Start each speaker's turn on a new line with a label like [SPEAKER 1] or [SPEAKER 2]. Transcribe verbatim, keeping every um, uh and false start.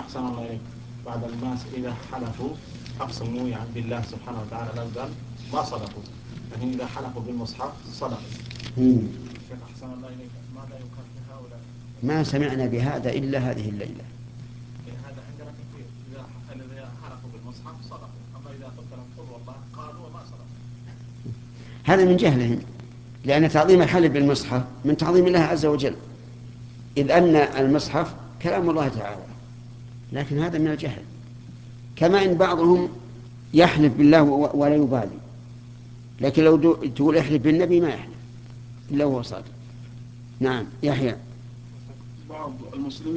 [SPEAKER 1] أحسن الله إليك. بعد الناس إذا حلفوا أقسموا يعني بالله سبحانه وتعالى لا قال ما صدقوا، لكن إذا حلفوا بالمصحف صدقوا. شيخ أحسن الله إليك، ماذا يكفي هؤلاء؟
[SPEAKER 2] ما سمعنا بهذا إلا هذه الليلة.
[SPEAKER 1] هذا عندنا كثير، إذا إذا حلفوا بالمصحف صدقوا، أما إذا قلت لهم قل والله قالوا وما صدقوا.
[SPEAKER 2] هذا من جهلهم، لأن تعظيم الحلف بالمصحف من تعظيم الله عز وجل، إذ أن المصحف كلام الله تعالى، لكن هذا من الجهل. كما إن بعضهم يحلف بالله ولا يبالي، لكن لو تقول احلف بالنبي ما يحلف إلا هو صادق. نعم يحيى.
[SPEAKER 1] بعض المسلمين